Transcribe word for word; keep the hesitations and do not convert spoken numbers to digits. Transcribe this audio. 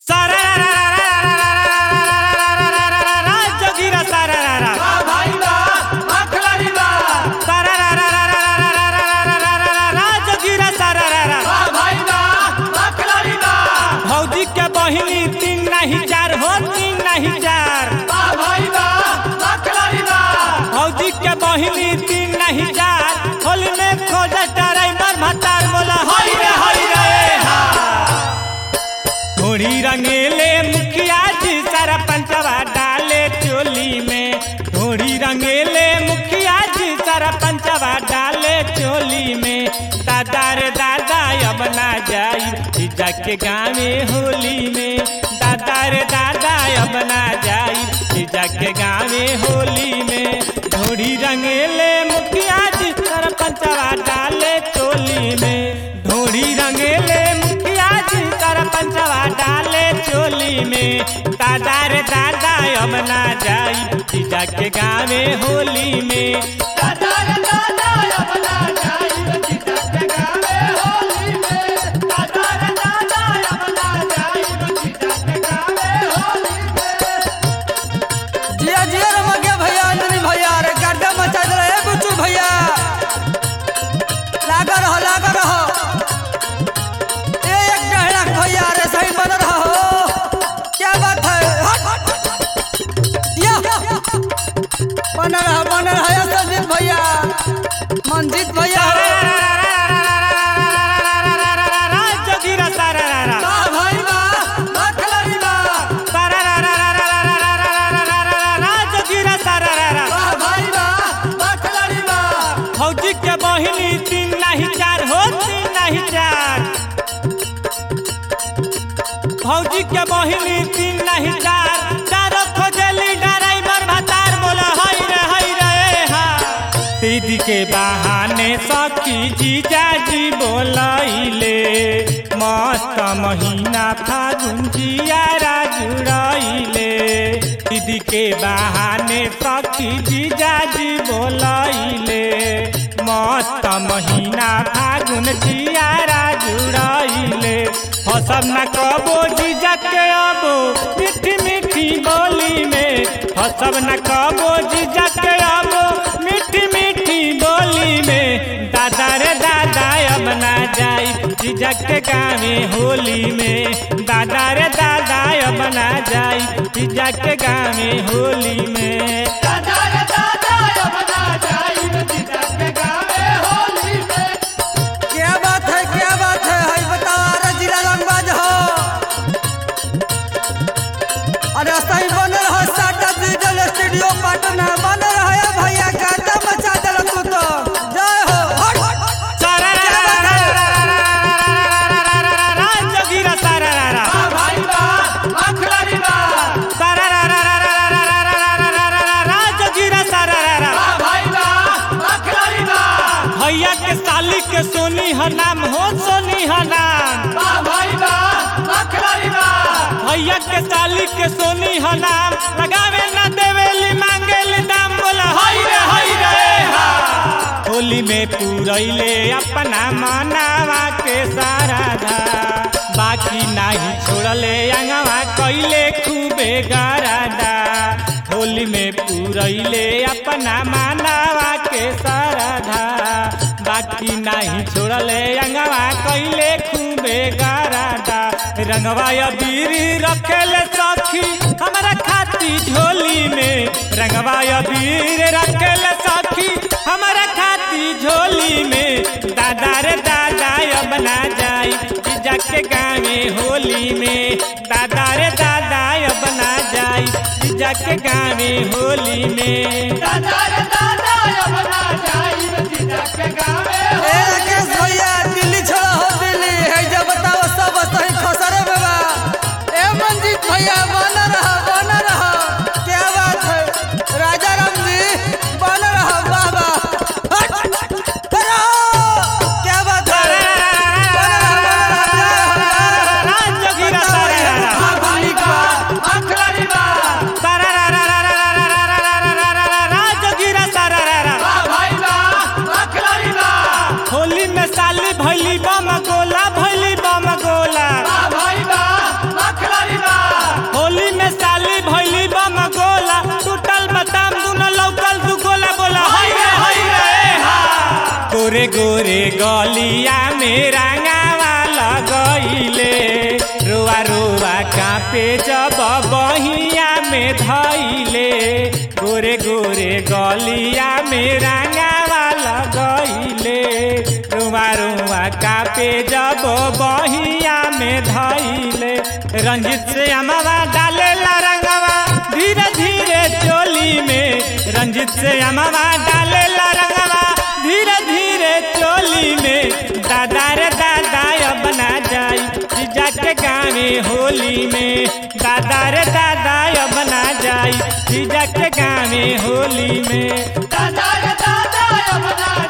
बहिनी तीन नहीं चार हो तीन नहीं चार भौजी के बहिनी तीन नहीं चार होली में खोज ड्राइवर भतार बोला हई रे हई रे घोड़ी रंगेले मुखिया जी सारा पंचवा डाले चोली में घोड़ी रंगेले मुखिया जी सारा पंचवा डाले चोली में दादा रे दादा अब ना जाई जीजा के गाँवे होली में दादा रे दादा अब ना जाई जीजा के गाँवे होली में ढोड़ी रंगेले मुखिया जी सरपंचवा डाले चोली में ढोड़ी रंगेले मुखिया जी सरपंचवा डाले चोली में दादा रे दादा अब ना जाई जीजा के गाँवे होली में दादा रे दादा अब ना जाई मंजित भैया जोगिरा सारा भाई जोगिरा सारा फौजी के बहिनी तीन नहीं चार हो तीन नहीं चार फौजी के बहिनी तीन नहीं चार चारों खोजली ड्राइवर भतार बोला हई रे हई रे हा दीदी के बहाने सखी जीजा जी बोलैले मस्त महीना फागुन जियारा जुड़ैले दीदी के बहाने सखी जीजा जी बोलैले मस्त महीना फागुन जियारा जुड़ैले हसब न कबो जीजा के अबो मीठी मीठी बोली में हसब न कबो जीजा के अबो मीठी मीठी बोली में दादा रे दादा अब ना जाई जीजा के गाँवे होली में दादा रे दादा अब ना जाई जीजा के गाँवे होली में दादा रे दादा अब ना जाई जीजा के गाँवे होली में क्या बात है क्या बात है हई बताओ अरे जिला रंगबाज हो अरे सही बन रहा साटा डिजिटल स्टूडियो पटना बन रहा है भैया गाता मचा दे तू तो जय हो सारा जोगिरा सारा भाई बा अखलारी बा सारा जोगिरा सारा भाई बा अखलारी बा भैया के साली के सोनी ह नाम हो सोनी ह नाम भाई बा अखलारी बा भैया के साली के सोनी ह नाम लगावे ना देवेली मांगेली दाम बोला हई रे हई रे हा होली में पूरैले अपना मनावा के सारा धा बाकी नहीं छोड़ले अंगवा कैले खूबे गरादा होली में पूरैले अपना मनावा के सारा धा बाकी नहीं छोड़ले अंगवा कैले खूबे गरादा रंगवा अबीर रखेले सखी हमारा खाती झोली में रंगवा अबीर रखेले सखी हमारा खाती झोली में दादा रे दादा अब ना जाई जीजा के गाँवे होली में दादा रे दादा अब ना जाई जीजा के गाँवे होली में दादा रे दादा अब ना जाई जीजा के गाँवे ए राकेश भैया दिल्ली छोड़ा हो दिल्ली है जब बताओ सब सही खसरे में बा ए मंजीत भैया बना रहा बना रहा क्या बात है राजा राम जी बना रहा वाह वाह क्या बात है जोगिरा सारा भाई बा अखलारी बा जोगिरा सारा भाई बा अखलारी बा होली गोरे गोरे गलिया में रंगावा लगइले रुआ रुआ कापे जब बहिया में धइले गोरे गोरे गलिया में रंगावा लगइले रुआ रुआ कापे जब बहिया में धइले रंजित से अमवा डालेला रंगवा धीरे धीरे चोली में रंजित से अमवा डालेला रंगवा धीरे धीरे चोली में दादा रे दादा अब ना जाई जीजा के गावे होली में दादा रे दादा अब ना जाई जीजा के गावे होली में दादा रे दादा अब ना